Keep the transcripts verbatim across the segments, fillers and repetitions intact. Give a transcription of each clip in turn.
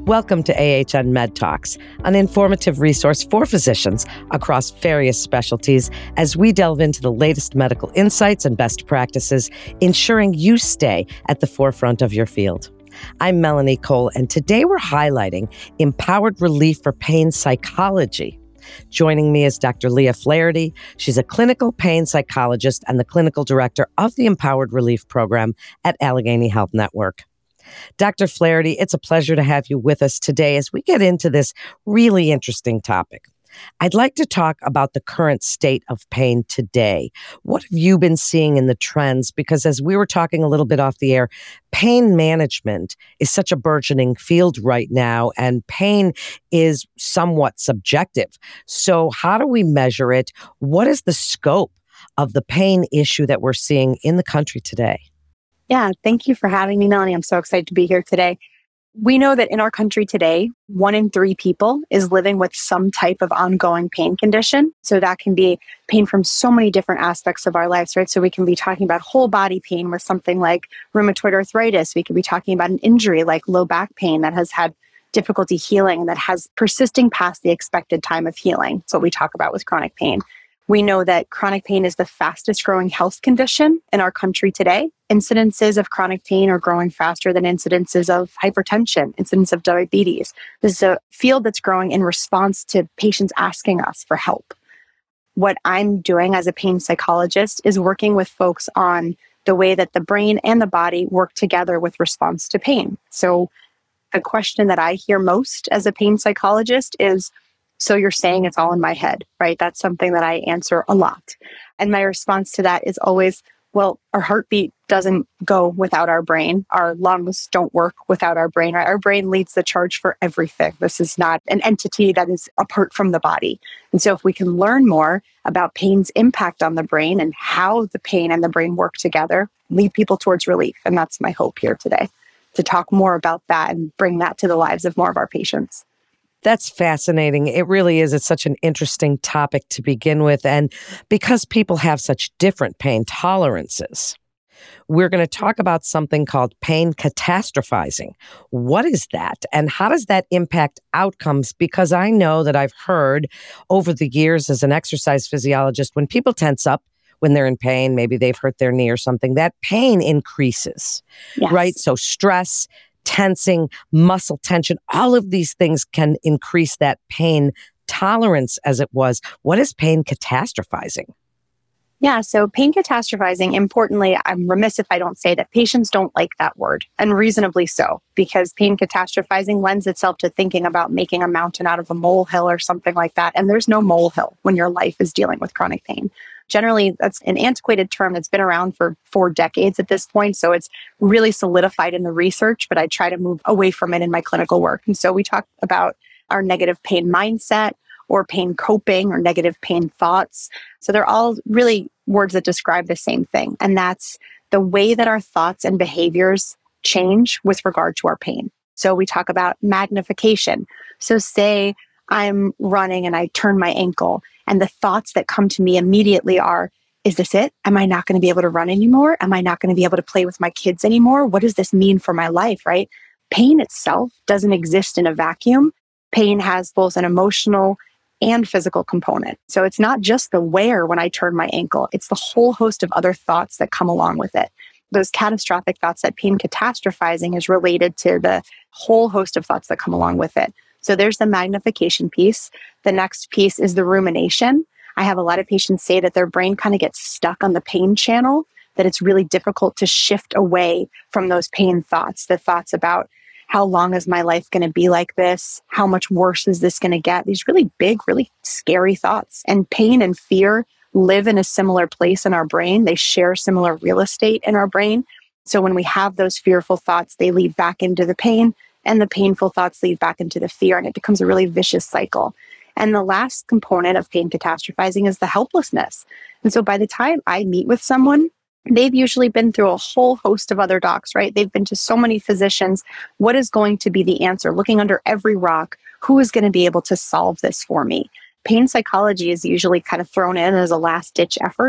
Welcome to A H N Med Talks, an informative resource for physicians across various specialties as we delve into the latest medical insights and best practices, ensuring you stay at the forefront of your field. I'm Melanie Cole, and today we're highlighting empowered relief for pain psychology. Joining me is Doctor Leah Flaherty. She's a clinical pain psychologist and the clinical director of the Empowered Relief Program at Allegheny Health Network. Doctor Flaherty, it's a pleasure to have you with us today as we get into this really interesting topic. I'd like to talk about the current state of pain today. What have you been seeing in the trends? Because as we were talking a little bit off the air, pain management is such a burgeoning field right now, and pain is somewhat subjective. So how do we measure it? What is the scope of the pain issue that we're seeing in the country today? Yeah, thank you for having me, Melanie. I'm so excited to be here today. We know that in our country today, one in three people is living with some type of ongoing pain condition. So that can be pain from so many different aspects of our lives, right? So we can be talking about whole body pain with something like rheumatoid arthritis. We could be talking about an injury like low back pain that has had difficulty healing and that has persisting past the expected time of healing. That's what we talk about with chronic pain. We know that chronic pain is the fastest growing health condition in our country today. Incidences of chronic pain are growing faster than incidences of hypertension, incidence of diabetes. This is a field that's growing in response to patients asking us for help. What I'm doing as a pain psychologist is working with folks on the way that the brain and the body work together with response to pain. So the question that I hear most as a pain psychologist is, so you're saying it's all in my head, right? That's something that I answer a lot. And my response to that is always, well, our heartbeat doesn't go without our brain. Our lungs don't work without our brain, right? Our brain leads the charge for everything. This is not an entity that is apart from the body. And so if we can learn more about pain's impact on the brain and how the pain and the brain work together, lead people towards relief. And that's my hope here today, to talk more about that and bring that to the lives of more of our patients. That's fascinating. It really is. It's such an interesting topic to begin with. And because people have such different pain tolerances, we're going to talk about something called pain catastrophizing. What is that? And how does that impact outcomes? Because I know that I've heard over the years as an exercise physiologist, when people tense up, when they're in pain, maybe they've hurt their knee or something, that pain increases, yes. right? So stress, tensing, muscle tension, all of these things can increase that pain tolerance as it was. What is pain catastrophizing? Yeah, so pain catastrophizing, importantly, I'm remiss if I don't say that patients don't like that word, and reasonably so, because pain catastrophizing lends itself to thinking about making a mountain out of a molehill or something like that. And there's no molehill when your life is dealing with chronic pain. Generally, that's an antiquated term that's been around for four decades at this point. So it's really solidified in the research, but I try to move away from it in my clinical work. And so we talk about our negative pain mindset or pain coping or negative pain thoughts. So they're all really words that describe the same thing. And that's the way that our thoughts and behaviors change with regard to our pain. So we talk about magnification. So say I'm running and I turn my ankle, and the thoughts that come to me immediately are, is this it? Am I not going to be able to run anymore? Am I not going to be able to play with my kids anymore? What does this mean for my life, right? Pain itself doesn't exist in a vacuum. Pain has both an emotional and physical component. So it's not just the where when I turn my ankle, it's the whole host of other thoughts that come along with it. Those catastrophic thoughts, that pain catastrophizing is related to the whole host of thoughts that come along with it. So there's the magnification piece. The next piece is the rumination. I have a lot of patients say that their brain kind of gets stuck on the pain channel, that it's really difficult to shift away from those pain thoughts, the thoughts about how long is my life going to be like this? How much worse is this going to get? These really big, really scary thoughts. And pain and fear live in a similar place in our brain. They share similar real estate in our brain. So when we have those fearful thoughts, they lead back into the pain, and the painful thoughts lead back into the fear, and it becomes a really vicious cycle. And the last component of pain catastrophizing is the helplessness. And so by the time I meet with someone, they've usually been through a whole host of other docs, right? They've been to so many physicians. What is going to be the answer? Looking under every rock, who is going to be able to solve this for me? Pain psychology is usually kind of thrown in as a last-ditch effort.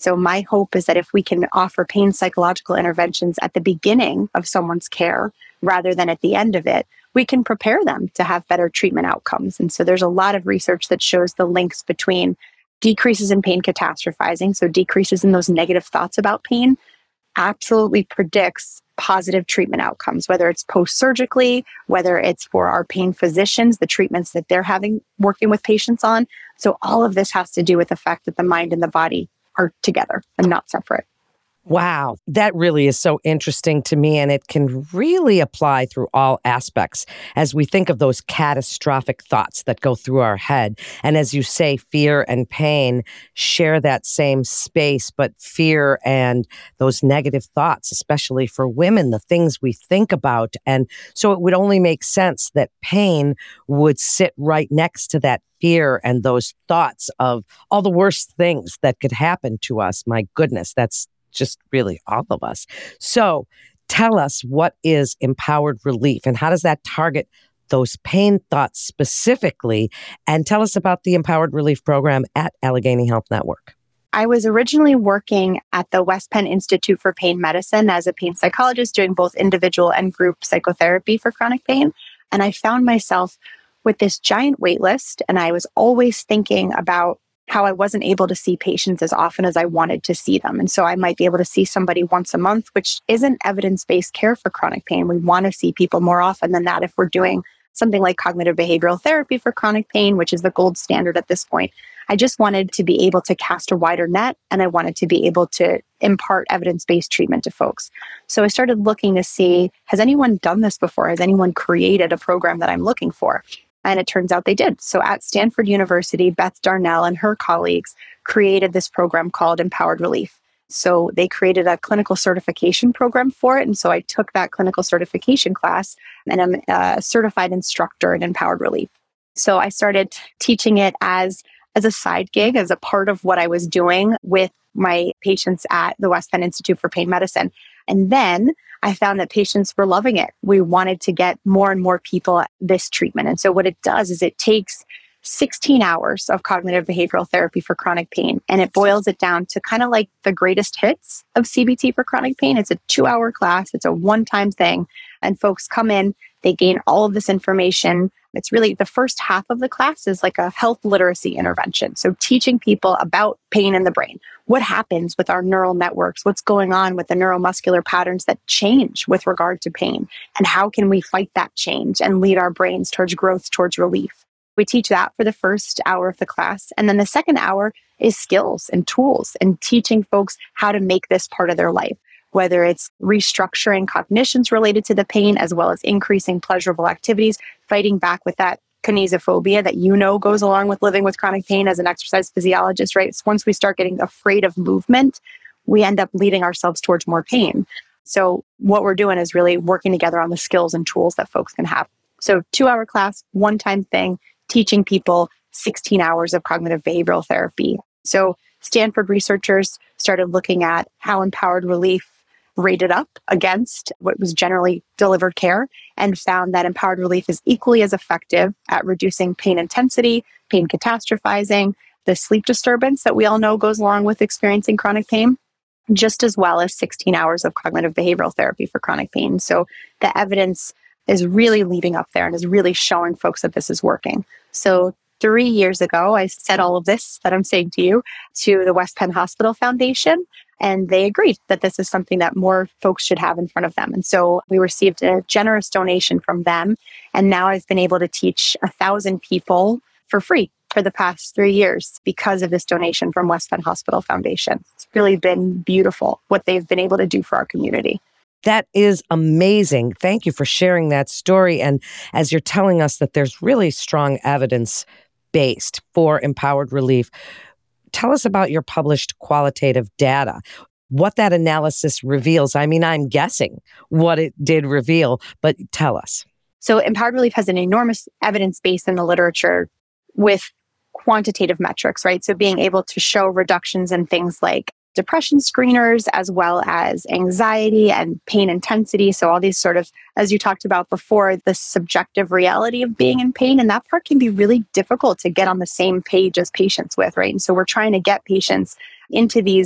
So my hope is that if we can offer pain psychological interventions at the beginning of someone's care rather than at the end of it, we can prepare them to have better treatment outcomes. And so there's a lot of research that shows the links between decreases in pain catastrophizing, so decreases in those negative thoughts about pain, absolutely predicts positive treatment outcomes, whether it's post-surgically, whether it's for our pain physicians, the treatments that they're having working with patients on. So all of this has to do with the fact that the mind and the body are together and not separate. Wow, that really is so interesting to me, and it can really apply through all aspects as we think of those catastrophic thoughts that go through our head. And as you say, fear and pain share that same space, but fear and those negative thoughts, especially for women, the things we think about. And so it would only make sense that pain would sit right next to that fear and those thoughts of all the worst things that could happen to us. My goodness, that's just really all of us. So tell us, what is Empowered Relief and how does that target those pain thoughts specifically? And tell us about the Empowered Relief program at Allegheny Health Network. I was originally working at the West Penn Institute for Pain Medicine as a pain psychologist, doing both individual and group psychotherapy for chronic pain. And I found myself with this giant wait list, and I was always thinking about how I wasn't able to see patients as often as I wanted to see them. And so I might be able to see somebody once a month, which isn't evidence-based care for chronic pain. We want to see people more often than that if we're doing something like cognitive behavioral therapy for chronic pain, which is the gold standard at this point. I just wanted to be able to cast a wider net, and I wanted to be able to impart evidence-based treatment to folks. So I started looking to see, has anyone done this before? Has anyone created a program that I'm looking for? And it turns out they did. So at Stanford University, Beth Darnell and her colleagues created this program called Empowered Relief. So they created a clinical certification program for it. And so I took that clinical certification class, and I'm a certified instructor in Empowered Relief. So I started teaching it as, as a side gig, as a part of what I was doing with my patients at the West Penn Institute for Pain Medicine. And then I found that patients were loving it. We wanted to get more and more people this treatment. And so what it does is it takes sixteen hours of cognitive behavioral therapy for chronic pain, and it boils it down to kind of like the greatest hits of C B T for chronic pain. It's a two-hour class. It's a one-time thing. And folks come in, they gain all of this information. It's really the first half of the class is like a health literacy intervention. So teaching people about pain in the brain. What happens with our neural networks? What's going on with the neuromuscular patterns that change with regard to pain? And how can we fight that change and lead our brains towards growth, towards relief? We teach that for the first hour of the class. And then the second hour is skills and tools and teaching folks how to make this part of their life, whether it's restructuring cognitions related to the pain, as well as increasing pleasurable activities, fighting back with that kinesiophobia that you know goes along with living with chronic pain as an exercise physiologist, right? So once we start getting afraid of movement, we end up leading ourselves towards more pain. So what we're doing is really working together on the skills and tools that folks can have. So two-hour class, one-time thing, teaching people sixteen hours of cognitive behavioral therapy. So Stanford researchers started looking at how Empowered Relief rated up against what was generally delivered care and found that Empowered Relief is equally as effective at reducing pain intensity, pain catastrophizing, the sleep disturbance that we all know goes along with experiencing chronic pain, just as well as sixteen hours of cognitive behavioral therapy for chronic pain. So the evidence is really leading up there and is really showing folks that this is working. So three years ago, I said all of this that I'm saying to you to the West Penn Hospital Foundation, and they agreed that this is something that more folks should have in front of them. And so we received a generous donation from them, and now I've been able to teach a thousand people for free for the past three years because of this donation from West Penn Hospital Foundation. It's really been beautiful what they've been able to do for our community. That is amazing. Thank you for sharing that story. And as you're telling us that there's really strong evidence based for Empowered Relief, tell us about your published qualitative data, what that analysis reveals. I mean, I'm guessing what it did reveal, but tell us. So Empowered Relief has an enormous evidence base in the literature with quantitative metrics, right? So being able to show reductions in things like depression screeners, as well as anxiety and pain intensity. So all these sort of, as you talked about before, the subjective reality of being in pain. And that part can be really difficult to get on the same page as patients with, right? And so we're trying to get patients into these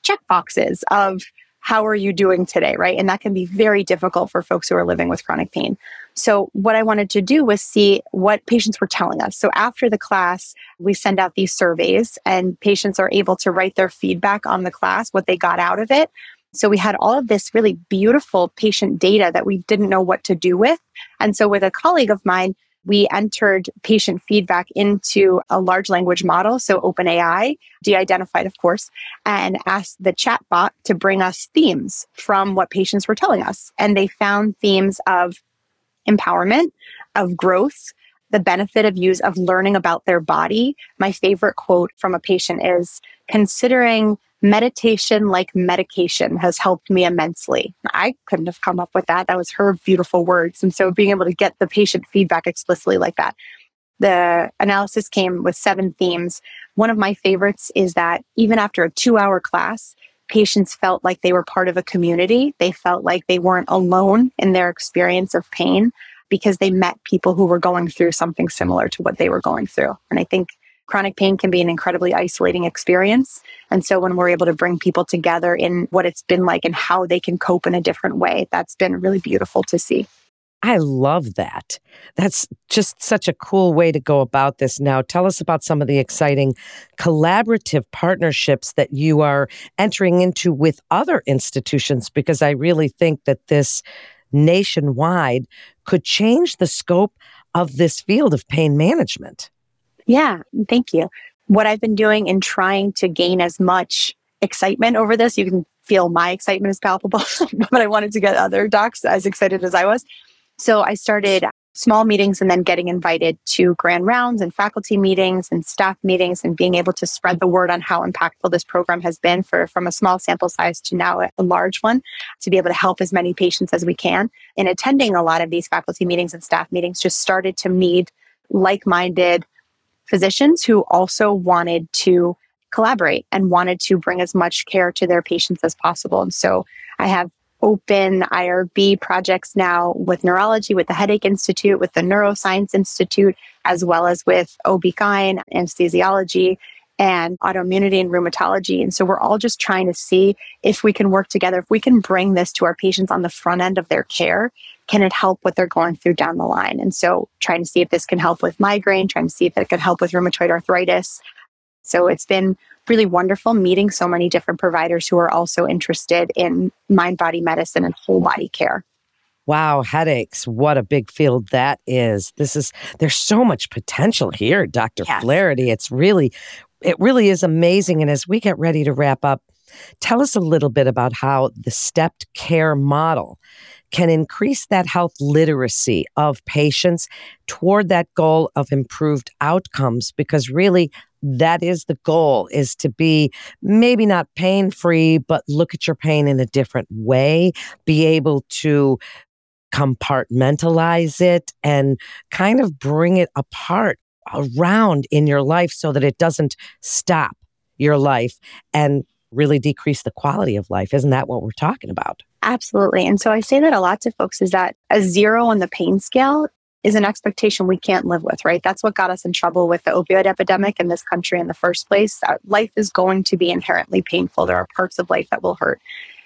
check boxes of how are you doing today, right? And that can be very difficult for folks who are living with chronic pain. So what I wanted to do was see what patients were telling us. So after the class, we send out these surveys and patients are able to write their feedback on the class, what they got out of it. So we had all of this really beautiful patient data that we didn't know what to do with. And so with a colleague of mine, we entered patient feedback into a large language model, so OpenAI, de-identified, of course, and asked the chatbot to bring us themes from what patients were telling us. And they found themes of empowerment, of growth, the benefit of use of learning about their body. My favorite quote from a patient is, considering meditation like medication has helped me immensely. I couldn't have come up with that. That was her beautiful words. And so being able to get the patient feedback explicitly like that. The analysis came with seven themes. One of my favorites is that even after a two hour class, patients felt like they were part of a community. They felt like they weren't alone in their experience of pain because they met people who were going through something similar to what they were going through. And I think chronic pain can be an incredibly isolating experience. And so when we're able to bring people together in what it's been like and how they can cope in a different way, that's been really beautiful to see. I love that. That's just such a cool way to go about this. Now, tell us about some of the exciting collaborative partnerships that you are entering into with other institutions, because I really think that this nationwide could change the scope of this field of pain management. Yeah, thank you. What I've been doing in trying to gain as much excitement over this, you can feel my excitement is palpable, but I wanted to get other docs as excited as I was. So I started small meetings and then getting invited to grand rounds and faculty meetings and staff meetings and being able to spread the word on how impactful this program has been for from a small sample size to now a large one, to be able to help as many patients as we can. In attending a lot of these faculty meetings and staff meetings, just started to meet like-minded physicians who also wanted to collaborate and wanted to bring as much care to their patients as possible. And so I have open I R B projects now with neurology, with the Headache Institute, with the Neuroscience Institute, as well as with O B G Y N, anesthesiology, and autoimmunity and rheumatology. And so we're all just trying to see if we can work together, if we can bring this to our patients on the front end of their care, can it help what they're going through down the line? And so trying to see if this can help with migraine, trying to see if it could help with rheumatoid arthritis. So it's been really wonderful meeting so many different providers who are also interested in mind-body medicine and whole body care. Wow, headaches. What a big field that is. This is, there's so much potential here, Doctor Yes. Flaherty. It's really, it really is amazing. And as we get ready to wrap up, tell us a little bit about how the stepped care model can increase that health literacy of patients toward that goal of improved outcomes, because really that is the goal, is to be maybe not pain-free, but look at your pain in a different way, be able to compartmentalize it and kind of bring it apart around in your life so that it doesn't stop your life and really decrease the quality of life. Isn't that what we're talking about? Absolutely. And so I say that a lot to folks, is that a zero on the pain scale is an expectation we can't live with, right? That's what got us in trouble with the opioid epidemic in this country in the first place. Uh, Life is going to be inherently painful. There are parts of life that will hurt.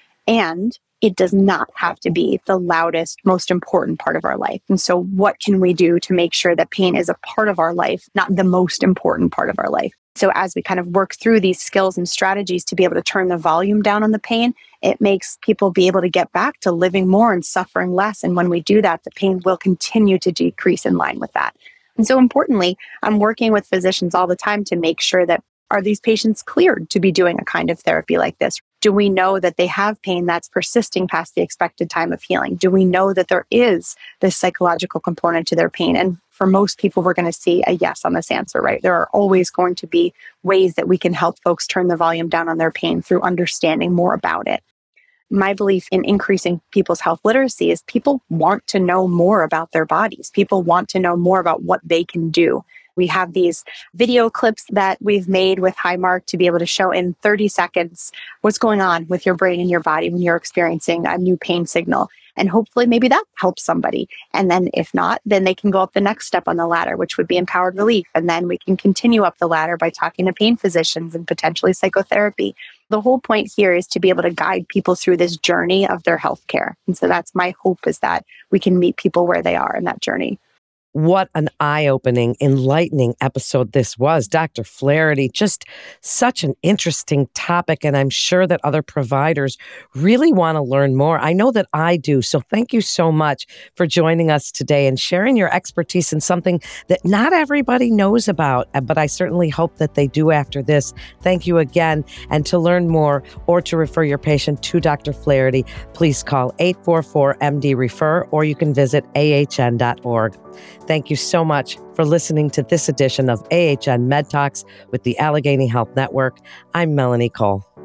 And it does not have to be the loudest, most important part of our life. And so what can we do to make sure that pain is a part of our life, not the most important part of our life? So as we kind of work through these skills and strategies to be able to turn the volume down on the pain, it makes people be able to get back to living more and suffering less. And when we do that, the pain will continue to decrease in line with that. And so importantly, I'm working with physicians all the time to make sure that, are these patients cleared to be doing a kind of therapy like this? Do we know that they have pain that's persisting past the expected time of healing? Do we know that there is this psychological component to their pain? And for most people, we're going to see a yes on this answer, right? There are always going to be ways that we can help folks turn the volume down on their pain through understanding more about it. My belief in increasing people's health literacy is people want to know more about their bodies. People want to know more about what they can do. We have these video clips that we've made with Highmark to be able to show in thirty seconds what's going on with your brain and your body when you're experiencing a new pain signal. And hopefully maybe that helps somebody. And then if not, then they can go up the next step on the ladder, which would be empowered relief. And then we can continue up the ladder by talking to pain physicians and potentially psychotherapy. The whole point here is to be able to guide people through this journey of their healthcare. And so that's my hope, is that we can meet people where they are in that journey. What an eye-opening, enlightening episode this was. Doctor Flaherty, just such an interesting topic, and I'm sure that other providers really want to learn more. I know that I do. So thank you so much for joining us today and sharing your expertise in something that not everybody knows about, but I certainly hope that they do after this. Thank you again. And to learn more or to refer your patient to Doctor Flaherty, please call eight four four M D refer, or you can visit A H N dot org. Thank you so much for listening to this edition of A H N Med Talks with the Allegheny Health Network. I'm Melanie Cole.